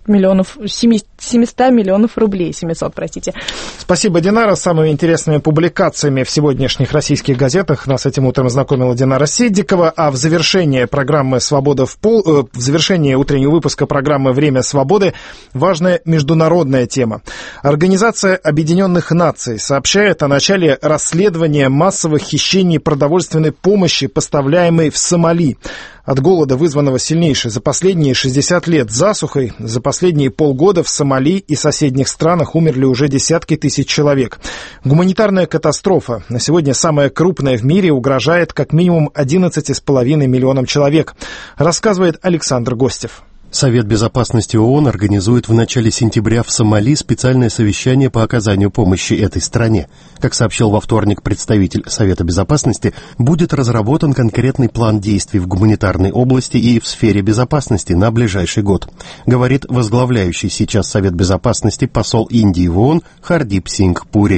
миллионов, семьсот миллионов рублей, семьсот, простите. Спасибо, Динара. С самыми интересными публикациями в сегодняшних российских газетах нас этим утром знакомила Динара Седикова. А в завершении программы «Свобода в пол», э, в завершении утреннего выпуска программы «Время свободы» важная международная тема. Организация Объединенных Наций сообщает о начале расследования массовых хищений продовольственной помощи, поставляемой в Сомали. От голода, вызванного сильнейшей за последние шестьдесят лет засухой, за последние полгода в Сомали и соседних странах умерли уже десятки тысяч человек. Гуманитарная катастрофа, на сегодня самая крупная в мире, угрожает как минимум одиннадцати с половиной миллионам человек, рассказывает Александр Гостев. Совет Безопасности ООН организует в начале сентября в Сомали специальное совещание по оказанию помощи этой стране. Как сообщил во вторник представитель Совета Безопасности, будет разработан конкретный план действий в гуманитарной области и в сфере безопасности на ближайший год, говорит возглавляющий сейчас Совет Безопасности посол Индии в ООН Хардип Сингх Пури.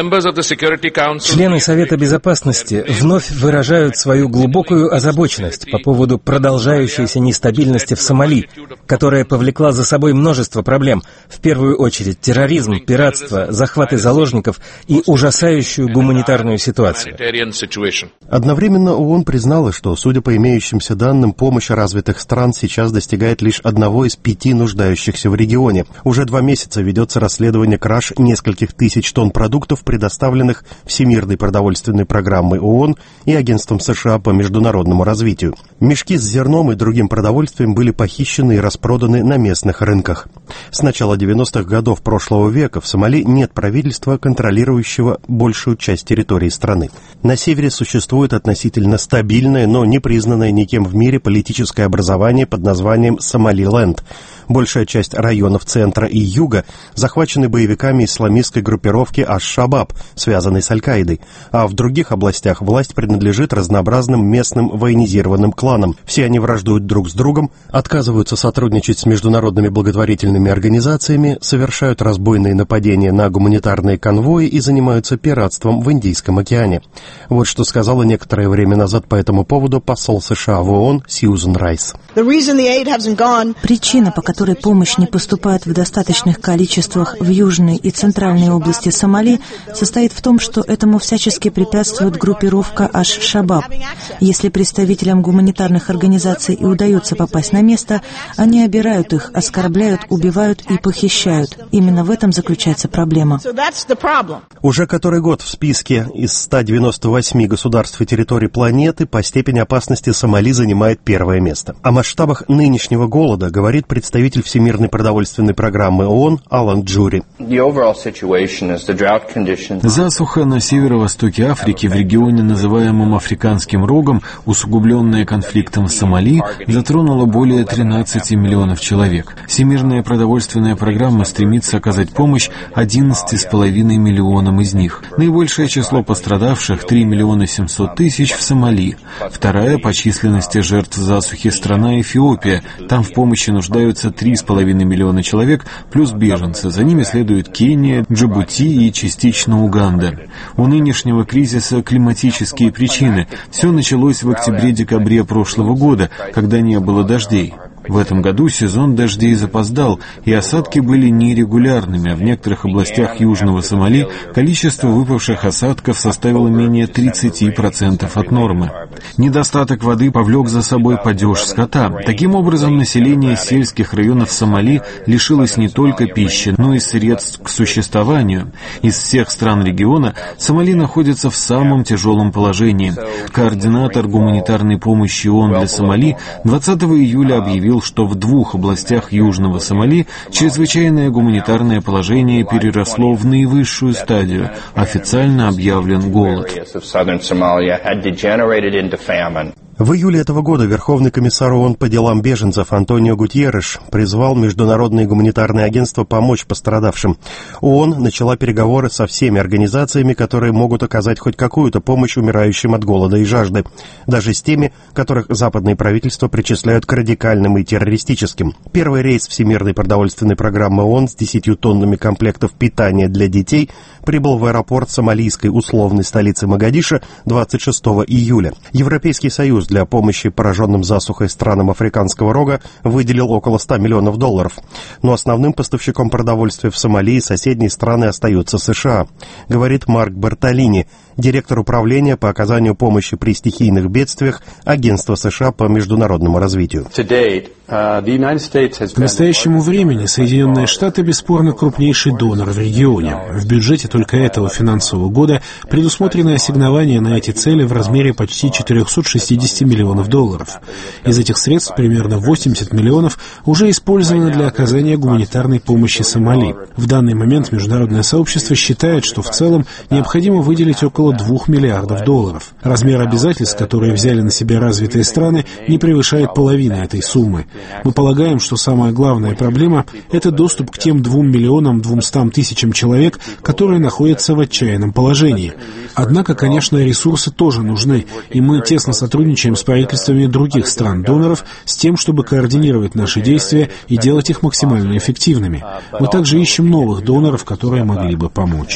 Члены Совета Безопасности вновь выражают свою глубокую озабоченность по поводу продолжающейся нестабильности в Сомали, которая повлекла за собой множество проблем, в первую очередь терроризм, пиратство, захваты заложников и ужасающую гуманитарную ситуацию. Одновременно ООН признала, что, судя по имеющимся данным, помощь развитых стран сейчас достигает лишь одного из пяти нуждающихся в регионе. Уже два месяца ведется расследование краж нескольких тысяч тонн продуктов, предоставленных Всемирной продовольственной программой ООН и Агентством США по международному развитию. Мешки с зерном и другим продовольствием были похищены и распроданы на местных рынках. С начала девяностых годов прошлого века в Сомали нет правительства, контролирующего большую часть территории страны. На севере существует относительно стабильное, но не признанное никем в мире политическое образование под названием Сомалиленд. Большая часть районов центра и юга захвачены боевиками исламистской группировки Аш-Шабаб, связанной с Аль-Каидой, а в других областях власть принадлежит разнообразным местным военизированным кланам. Все они враждуют друг с другом, отказываются сотрудничать с международными благотворительными организациями, совершают разбойные нападения на гуманитарные конвои и занимаются пиратством в Индийском океане. Вот что сказала некоторое время назад по этому поводу посол США в ООН Сьюзен Райс. Причина, по которой помощь не поступает в достаточных количествах в южной и центральной области Сомали, состоит в том, что этому всячески препятствует группировка Аш-Шабаб. Если представителям гуманитарных организаций и удается попасть на место, они обирают их, оскорбляют, убивают и похищают. Именно в этом заключается проблема. Уже который год в списке из ста девяноста восьми государств и территорий планеты по степени опасности Сомали занимает первое место. О масштабах нынешнего голода говорит представитель Всемирной продовольственной программы ООН Алан Джури. Засуха на северо-востоке Африки в регионе, называемом Африканским рогом, усугубленная конфликтом в Сомали, затронула более тринадцати миллионов человек. Всемирная продовольственная программа стремится оказать помощь одиннадцати с половиной миллионам из них. Наибольшее число пострадавших – три миллиона семьсот тысяч в Сомали. Вторая по численности жертв засухи страна Эфиопия. Там в помощи нуждаются три с половиной миллиона человек, плюс беженцы. За ними следует Кения, Джибути и частично Уганда. У нынешнего кризиса климатические причины. Все началось в октябре-декабре прошлого года, когда не было дождей. В этом году сезон дождей запоздал, и осадки были нерегулярными, а в некоторых областях Южного Сомали количество выпавших осадков составило менее тридцати процентов от нормы. Недостаток воды повлек за собой падеж скота. Таким образом, население сельских районов Сомали лишилось не только пищи, но и средств к существованию. Из всех стран региона Сомали находится в самом тяжелом положении. Координатор гуманитарной помощи ООН для Сомали двадцатого июля объявил, что в двух областях Южного Сомали чрезвычайное гуманитарное положение переросло в наивысшую стадию. Официально объявлен голод. В июле этого года Верховный комиссар ООН по делам беженцев Антонио Гутьерреш призвал международные гуманитарные агентства помочь пострадавшим. ООН начала переговоры со всеми организациями, которые могут оказать хоть какую-то помощь умирающим от голода и жажды, даже с теми, которых западные правительства причисляют к радикальным и террористическим. Первый рейс Всемирной продовольственной программы ООН с десятью тоннами комплектов питания для детей прибыл в аэропорт сомалийской условной столицы Могадишо двадцать шестого июля. Европейский Союз Союз для помощи пораженным засухой странам Африканского рога выделил около ста миллионов долларов. Но основным поставщиком продовольствия в Сомали и соседние страны остаются США, говорит Марк Бартолини, директор управления по оказанию помощи при стихийных бедствиях Агентства США по международному развитию. К настоящему времени Соединенные Штаты бесспорно крупнейший донор в регионе. В бюджете только этого финансового года предусмотрены ассигнования на эти цели в размере почти четыреста шестьдесят миллионов долларов. Из этих средств примерно восемьдесят миллионов уже использованы для оказания гуманитарной помощи Сомали. В данный момент международное сообщество считает, что в целом необходимо выделить около двух миллиардов долларов. Размер обязательств, которые взяли на себя развитые страны, не превышает половины этой суммы. Мы полагаем, что самая главная проблема – это доступ к тем двум миллионам двумстам тысячам человек, которые находятся в отчаянном положении. Однако, конечно, ресурсы тоже нужны, и мы тесно сотрудничаем с правительствами других стран-доноров с тем, чтобы координировать наши действия и делать их максимально эффективными. Мы также ищем новых доноров, которые могли бы помочь.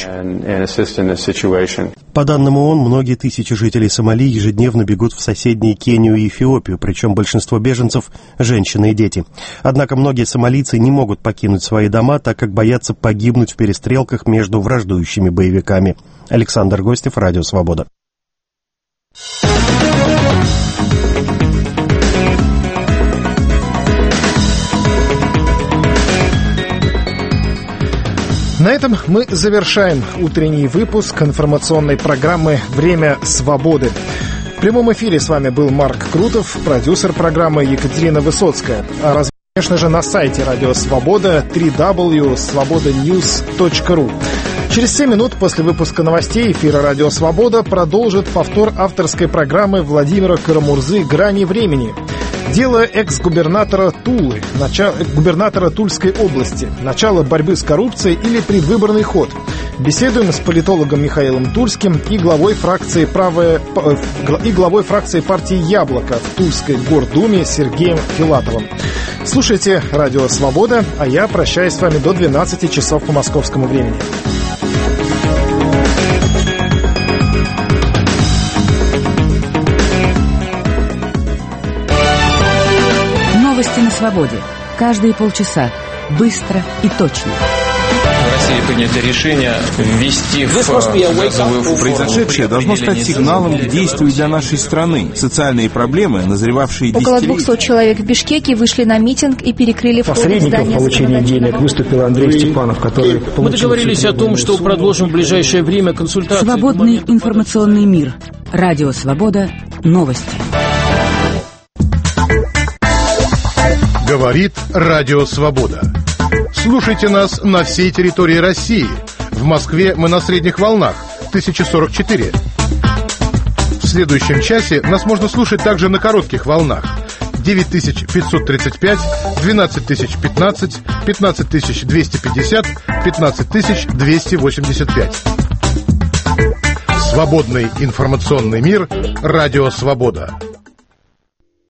По данным ООН, многие тысячи жителей Сомали ежедневно бегут в соседние Кению и Эфиопию, причем большинство беженцев – женщины и дети. Однако многие сомалийцы не могут покинуть свои дома, так как боятся погибнуть в перестрелках между враждующими боевиками. Александр Гостев, Радио Свобода. На этом мы завершаем утренний выпуск информационной программы «Время свободы». В прямом эфире с вами был Марк Крутов, продюсер программы Екатерина Высоцкая. А раз, конечно же, на сайте Радио Свобода дабл ю дабл ю дабл ю точка свобода ньюс точка ру. Через семь минут после выпуска новостей эфира «Радио Свобода» продолжит повтор авторской программы Владимира Карамурзы «Грани времени». Дело экс-губернатора Тулы, начало, губернатора Тульской области, начало борьбы с коррупцией или предвыборный ход. Беседуем с политологом Михаилом Тульским и главой фракции, правая, и главой фракции партии «Яблоко» в Тульской гордуме Сергеем Филатовым. Слушайте «Радио Свобода», а я прощаюсь с вами до двенадцати часов по московскому времени. Новости на свободе. Каждые полчаса. Быстро и точно. В России принято решение ввести в газовую форму. Произошедшее должно стать сигналом к действию для нашей страны. Социальные проблемы, назревавшие десятилетия... Около двухсот человек в Бишкеке вышли на митинг и перекрыли вход в здание. Посредником в получении денег выступил Андрей Степанов, который... Мы договорились о том, что продолжим в ближайшее время консультации. Свободный информационный мир. Радио Свобода. Новости. Говорит Радио Свобода. Слушайте нас на всей территории России. В Москве мы на средних волнах тысяча сорок четыре. В следующем часе нас можно слушать также на коротких волнах девять тысяч пятьсот тридцать пять, двенадцать тысяч пятнадцать, пятнадцать тысяч двести пятьдесят, пятнадцать тысяч двести восемьдесят пять. Свободный информационный мир. Радио Свобода.